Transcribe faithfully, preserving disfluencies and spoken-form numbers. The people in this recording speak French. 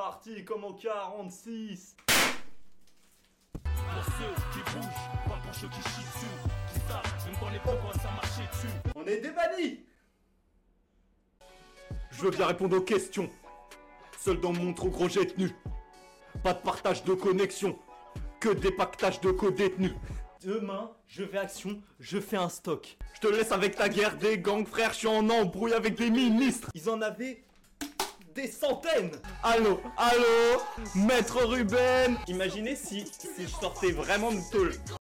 parti comme en quarante-six. Pour ceux qui bougent, pas pour ceux qui chient dessus, qui savent, même quand les pauvres ça marchait dessus. On est débannis. Je veux bien répondre aux questions. Seul dans mon trop gros jet tenu. Pas de partage de connexion. Que des pactages de co-détenus. Demain, je vais action, je fais un stock. Je te laisse avec ta guerre des gangs, frère. Je suis en embrouille avec des ministres. Ils en avaient des centaines. Allô, allô, maître Ruben. Imaginez si, si je sortais vraiment de tôle.